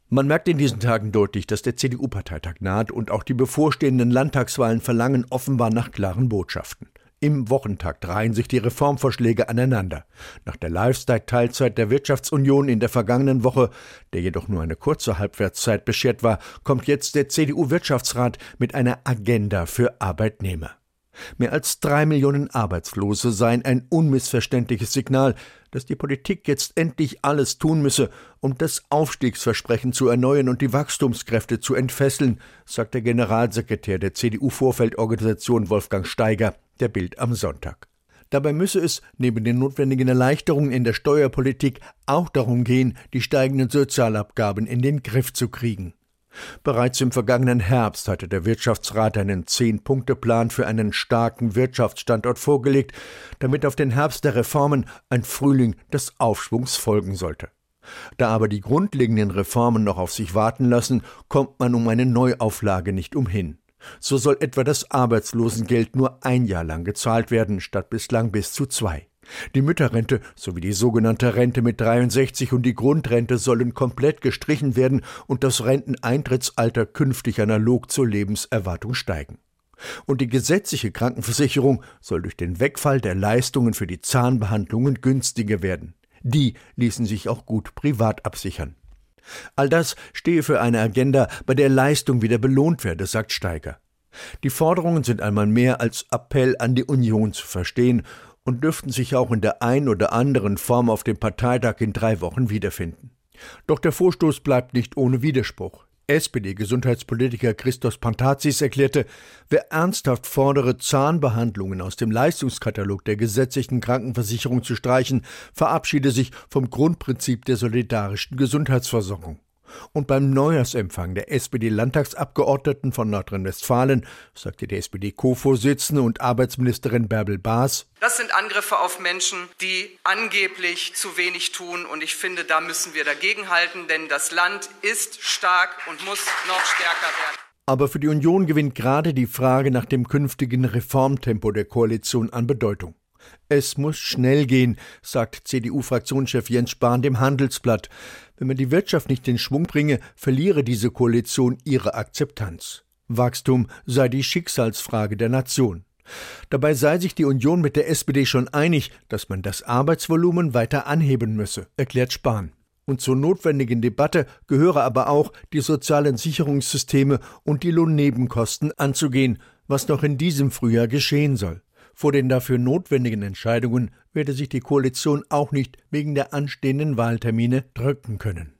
Man merkt in diesen Tagen deutlich, dass der CDU-Parteitag naht und auch die bevorstehenden Landtagswahlen verlangen offenbar nach klaren Botschaften. Im Wochentakt reihen sich die Reformvorschläge aneinander. Nach der Laufzeit-Teilzeit der Wirtschaftsunion in der vergangenen Woche, der jedoch nur eine kurze Halbwertszeit beschert war, kommt jetzt der CDU-Wirtschaftsrat mit einer Agenda für Arbeitnehmer. Mehr als 3 Millionen Arbeitslose seien ein unmissverständliches Signal, dass die Politik jetzt endlich alles tun müsse, um das Aufstiegsversprechen zu erneuern und die Wachstumskräfte zu entfesseln, sagt der Generalsekretär der CDU-Vorfeldorganisation Wolfgang Steiger der Bild am Sonntag. Dabei müsse es neben den notwendigen Erleichterungen in der Steuerpolitik auch darum gehen, die steigenden Sozialabgaben in den Griff zu kriegen. Bereits im vergangenen Herbst hatte der Wirtschaftsrat einen 10-Punkte-Plan für einen starken Wirtschaftsstandort vorgelegt, damit auf den Herbst der Reformen ein Frühling des Aufschwungs folgen sollte. Da aber die grundlegenden Reformen noch auf sich warten lassen, kommt man um eine Neuauflage nicht umhin. So soll etwa das Arbeitslosengeld nur 1 Jahr lang gezahlt werden, statt bislang bis zu 2. Die Mütterrente sowie die sogenannte Rente mit 63 und die Grundrente sollen komplett gestrichen werden und das Renteneintrittsalter künftig analog zur Lebenserwartung steigen. Und die gesetzliche Krankenversicherung soll durch den Wegfall der Leistungen für die Zahnbehandlungen günstiger werden. Die ließen sich auch gut privat absichern. All das stehe für eine Agenda, bei der Leistung wieder belohnt werde, sagt Steiger. Die Forderungen sind einmal mehr als Appell an die Union zu verstehen und dürften sich auch in der ein oder anderen Form auf dem Parteitag in 3 Wochen wiederfinden. Doch der Vorstoß bleibt nicht ohne Widerspruch. SPD-Gesundheitspolitiker Christos Pantazis erklärte, wer ernsthaft fordere, Zahnbehandlungen aus dem Leistungskatalog der gesetzlichen Krankenversicherung zu streichen, verabschiede sich vom Grundprinzip der solidarischen Gesundheitsversorgung. Und beim Neujahrsempfang der SPD-Landtagsabgeordneten von Nordrhein-Westfalen sagte die SPD-Co-Vorsitzende und Arbeitsministerin Bärbel Baas: Das sind Angriffe auf Menschen, die angeblich zu wenig tun. Und ich finde, da müssen wir dagegenhalten, denn das Land ist stark und muss noch stärker werden. Aber für die Union gewinnt gerade die Frage nach dem künftigen Reformtempo der Koalition an Bedeutung. Es muss schnell gehen, sagt CDU-Fraktionschef Jens Spahn dem Handelsblatt. Wenn man die Wirtschaft nicht in Schwung bringe, verliere diese Koalition ihre Akzeptanz. Wachstum sei die Schicksalsfrage der Nation. Dabei sei sich die Union mit der SPD schon einig, dass man das Arbeitsvolumen weiter anheben müsse, erklärt Spahn. Und zur notwendigen Debatte gehöre aber auch, die sozialen Sicherungssysteme und die Lohnnebenkosten anzugehen, was noch in diesem Frühjahr geschehen soll. Vor den dafür notwendigen Entscheidungen werde sich die Koalition auch nicht wegen der anstehenden Wahltermine drücken können.